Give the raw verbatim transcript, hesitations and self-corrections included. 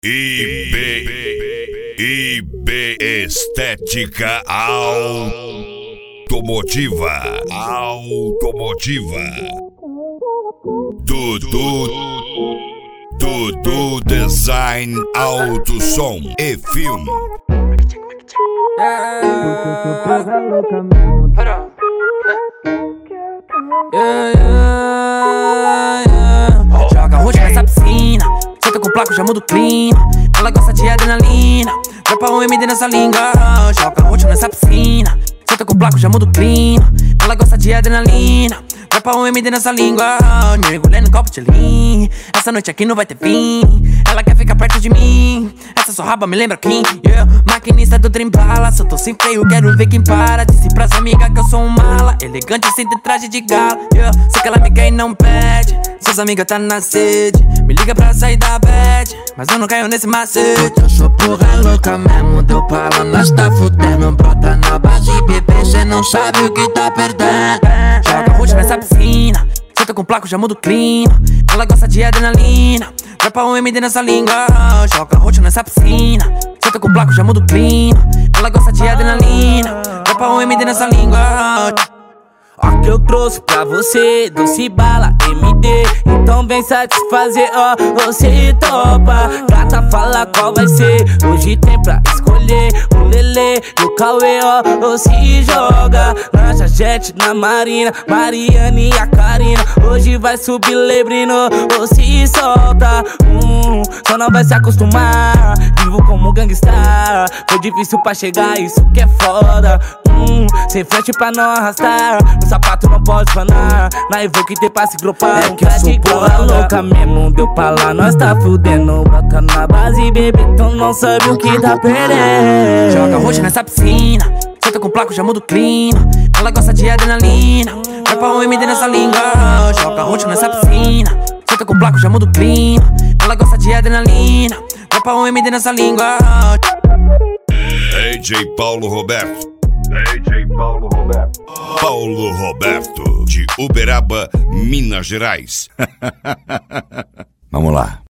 I B, I B Estética Automotiva. Automotiva. Dudu, Dudu Design Auto Som e Filme. Yeah, yeah, yeah. Joga roxo nessa piscina, senta com placo, já muda o clima. Ela gosta de adrenalina, dropa um M D nessa língua. Joga roxo nessa piscina, senta com placo, já muda o clima. Ela gosta de adrenalina, dropa um M D nessa língua. Mergulhei no copo de lean, essa noite aqui não vai ter fim. Ela quer ficar perto de mim, essa sua raba me lembra quem? Yeah. Maquinista do trem bala, se eu tô sem freio quero ver quem para. Disse pras amigas que eu sou um mala, elegante sem ter traje de gala. Yeah. Sei que ela me quer e não pede, suas amigas tá na sede. Me liga pra sair da bad, mas eu não caio nesse macete. Eu sou porra louca mesmo, deu pra lá, nós tá fudendo. Brota na base, bebê, cê não sabe o que tá perdendo. Joga roxo nessa piscina, senta com placo, já muda o clima. Ela gosta de adrenalina, dropa um M D nessa língua. Joga roxo nessa piscina, senta com placo, já muda o clima. Ela gosta de adrenalina, dropa um M D nessa língua. Ó que eu trouxe pra você, doce bala, M D. Então vem satisfazer, ó, você topa. Gata, fala qual vai ser, hoje tem pra escolher. O Lelê e o Cauê, ó, ou se joga. Na Jajete, na Marina, Mariane e a Karina. Hoje vai subir Lebrino, ou se solta. Hum, só não vai se acostumar, vivo como gangsta. Foi difícil pra chegar, isso que é foda. Hum, sem frente pra não arrastar, o sapato não pode espanar. Na Evoque tem pra se gropar. É que eu sou porra louca mesmo, deu pra lá, nós tá fudendo. Bota na base, bebê, tu não sabe o que tá perdendo. Joga roxo nessa piscina, senta com placo, já muda o clima. Ela gosta de adrenalina, dropa um M D nessa língua. Joga roxo nessa piscina, senta com placo, já muda o clima. Ela gosta de adrenalina, dropa um M D nessa língua. D J Paulo Roberto. D J Paulo Roberto. Paulo Roberto, de Uberaba, Minas Gerais. Vamos lá.